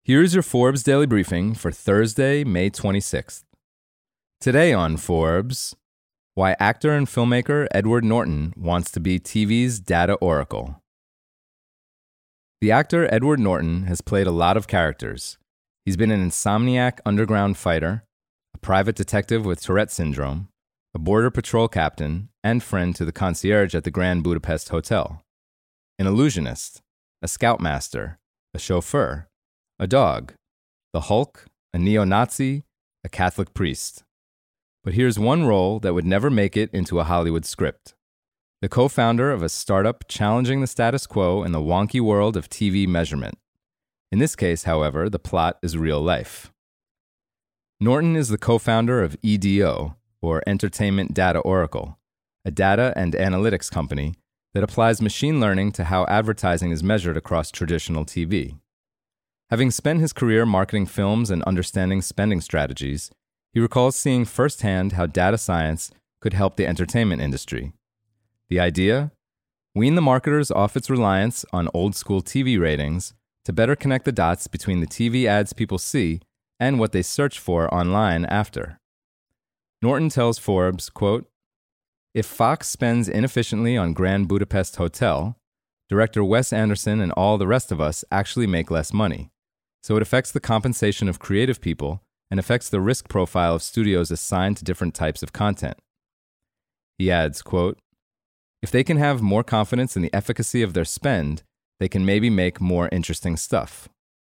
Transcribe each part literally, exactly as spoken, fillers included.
Here's your Forbes Daily Briefing for Thursday, May twenty-sixth. Today on Forbes, why actor and filmmaker Edward Norton wants to be T V's data oracle. The actor Edward Norton has played a lot of characters. He's been an insomniac underground fighter, a private detective with Tourette syndrome, a border patrol captain, and friend to the concierge at the Grand Budapest Hotel, an illusionist, a scoutmaster, a chauffeur, a dog, the Hulk, a neo-Nazi, a Catholic priest. But here's one role that would never make it into a Hollywood script. The co-founder of a startup challenging the status quo in the wonky world of T V measurement. In this case, however, the plot is real life. Norton is the co-founder of E D O, or Entertainment Data Oracle, a data and analytics company that applies machine learning to how advertising is measured across traditional T V. Having spent his career marketing films and understanding spending strategies, he recalls seeing firsthand how data science could help the entertainment industry. The idea? Wean the marketers off its reliance on old-school T V ratings to better connect the dots between the T V ads people see and what they search for online after. Norton tells Forbes, quote, "If Fox spends inefficiently on Grand Budapest Hotel, director Wes Anderson and all the rest of us actually make less money. So it affects the compensation of creative people and affects the risk profile of studios assigned to different types of content." He adds, quote, "If they can have more confidence in the efficacy of their spend, they can maybe make more interesting stuff."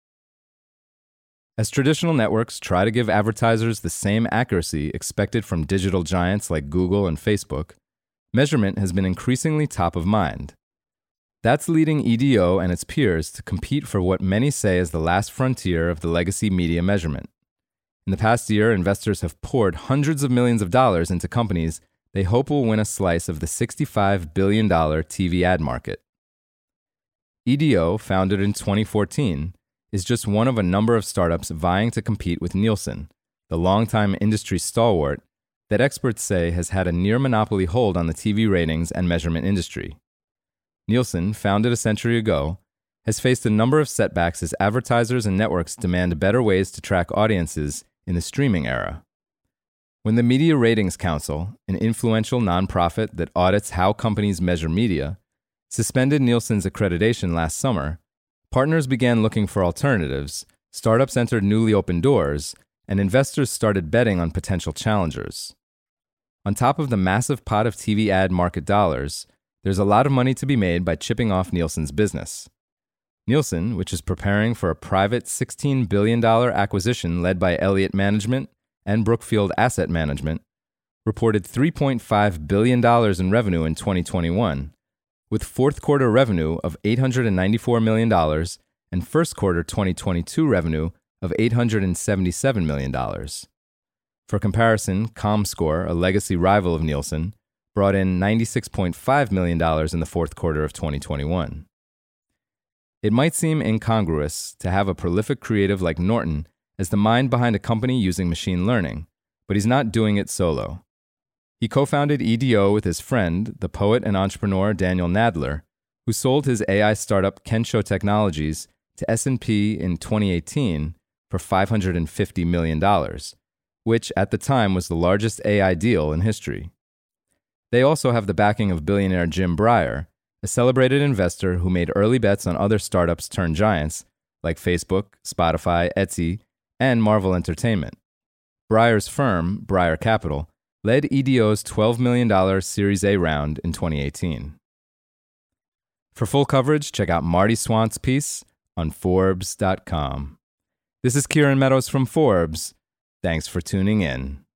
As traditional networks try to give advertisers the same accuracy expected from digital giants like Google and Facebook, measurement has been increasingly top of mind. That's leading E D O and its peers to compete for what many say is the last frontier of the legacy media measurement. In the past year, investors have poured hundreds of millions of dollars into companies they hope will win a slice of the sixty-five billion dollars T V ad market. E D O, founded in twenty fourteen, is just one of a number of startups vying to compete with Nielsen, the longtime industry stalwart that experts say has had a near monopoly hold on the T V ratings and measurement industry. Nielsen, founded a century ago, has faced a number of setbacks as advertisers and networks demand better ways to track audiences in the streaming era. When the Media Ratings Council, an influential nonprofit that audits how companies measure media, suspended Nielsen's accreditation last summer, partners began looking for alternatives, startups entered newly opened doors, and investors started betting on potential challengers. On top of the massive pot of T V ad market dollars, there's a lot of money to be made by chipping off Nielsen's business. Nielsen, which is preparing for a private sixteen billion dollars acquisition led by Elliott Management and Brookfield Asset Management, reported three point five billion dollars in revenue in twenty twenty-one, with fourth quarter revenue of eight hundred ninety-four million dollars and first quarter twenty twenty-two revenue of eight hundred seventy-seven million dollars. For comparison, Comscore, a legacy rival of Nielsen, brought in ninety-six point five million dollars in the fourth quarter of twenty twenty-one. It might seem incongruous to have a prolific creative like Norton as the mind behind a company using machine learning, but he's not doing it solo. He co-founded E D O with his friend, the poet and entrepreneur Daniel Nadler, who sold his A I startup Kensho Technologies to S and P in twenty eighteen for five hundred fifty million dollars, which at the time was the largest A I deal in history. They also have the backing of billionaire Jim Breyer, a celebrated investor who made early bets on other startups turned giants like Facebook, Spotify, Etsy, and Marvel Entertainment. Breyer's firm, Breyer Capital, led E D O's twelve million dollars Series A round in twenty eighteen. For full coverage, check out Marty Swant's piece on Forbes dot com. This is Kieran Meadows from Forbes. Thanks for tuning in.